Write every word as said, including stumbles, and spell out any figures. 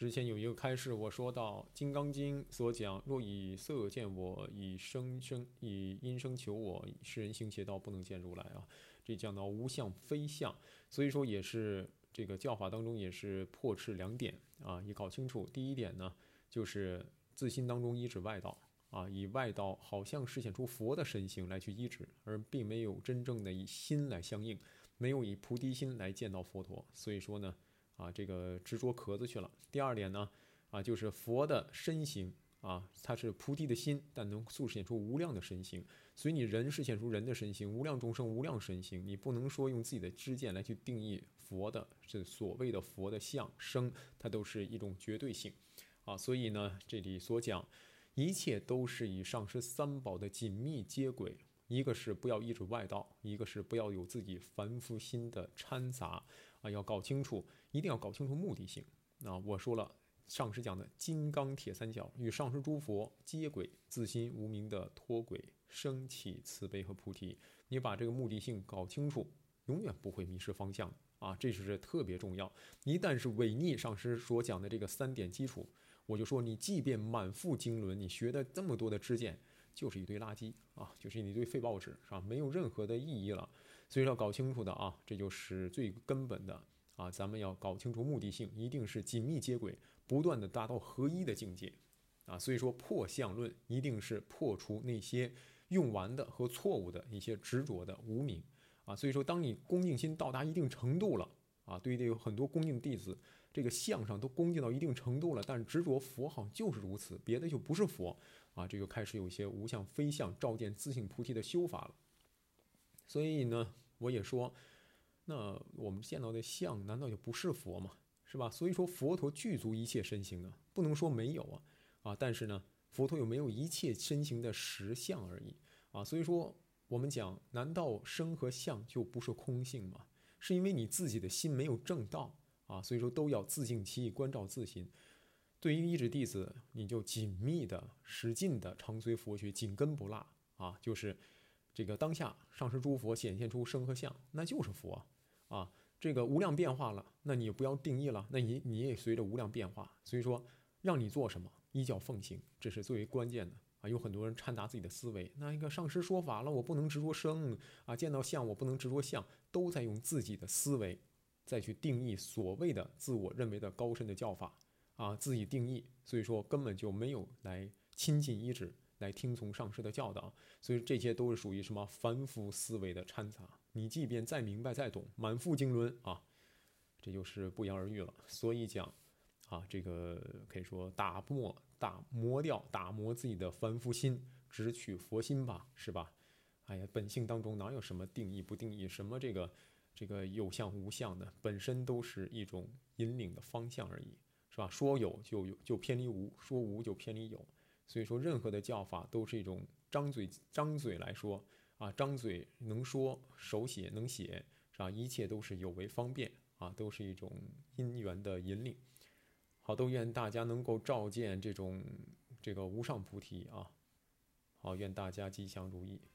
之前有一个开示，我说到《金刚经》所讲，若以色见我，以声声以音声求我，世人行邪道，不能见如来啊。这讲到无相非相，所以说也是这个教法当中也是破斥两点啊，也搞清楚。第一点呢，就是自心当中依止外道啊，以外道好像实现出佛的身形来去依止，而并没有真正的以心来相应，没有以菩提心来见到佛陀。所以说呢。啊，这个执着壳子去了。第二点呢，啊，就是佛的身形啊，它是菩提的心，但能速显出无量的身形。所以你人实现出人的身形，无量众生无量身形，你不能说用自己的知见来去定义佛的这所谓的佛的相生，它都是一种绝对性啊。所以呢，这里所讲，一切都是以上师三宝的紧密接轨。一个是不要依止外道，一个是不要有自己凡夫心的掺杂啊，要搞清楚，一定要搞清楚目的性。啊，我说了，上师讲的金刚铁三角与上师诸佛接轨，自心无名的脱轨，升起慈悲和菩提。你把这个目的性搞清楚，永远不会迷失方向啊，这是特别重要。一旦是违逆上师所讲的这个三点基础，我就说你即便满腹经纶，你学的这么多的知见，就是一堆垃圾啊，就是一堆废报纸，是吧？没有任何的意义了。所以要搞清楚的啊，这就是最根本的啊，咱们要搞清楚目的性，一定是紧密接轨，不断的达到合一的境界啊。所以说破相论一定是破除那些用完的和错误的一些执着的无明啊。所以说，当你恭敬心到达一定程度了。啊，对于这有很多恭敬弟子，这个相上都恭敬到一定程度了，但是执着佛好就是如此，别的就不是佛啊，这就开始有一些无相非相照见自性菩提的修法了。所以呢，我也说，那我们见到的相难道就不是佛吗？是吧？所以说佛陀具足一切身形啊，不能说没有啊啊，但是呢，佛陀有没有一切身形的实相而已啊。所以说我们讲，难道身和相就不是空性吗？是因为你自己的心没有正道啊，所以说都要自净其意，关照自心。对于依止弟子，你就紧密的、使劲的常随佛学，紧跟不落啊。就是这个当下上师诸佛显现出身和相，那就是佛啊。这个无量变化了，那你不要定义了，那你你也随着无量变化。所以说，让你做什么，依教奉行，这是最为关键的。啊，有很多人掺杂自己的思维，那一个上师说法了，我不能执着生啊，见到相我不能执着相，都在用自己的思维再去定义所谓的自我认为的高深的教法啊，自己定义，所以说根本就没有来亲近依止，来听从上师的教导，所以这些都是属于什么凡夫思维的掺杂。你即便再明白再懂，满腹经纶啊，这就是不言而喻了。所以讲。啊，这个可以说打磨、打磨掉、打磨自己的凡夫心，只取佛心吧，是吧？哎呀，本性当中哪有什么定义不定义，什么这个这个有相无相的，本身都是一种引领的方向而已，是吧？说有就有，就偏离无；说无就偏离有。所以说，任何的教法都是一种张嘴张嘴来说啊，张嘴能说，手写能写，是吧？一切都是有为方便啊，都是一种因缘的引领。好，都愿大家能够照见这种这个无上菩提啊！好，愿大家吉祥如意。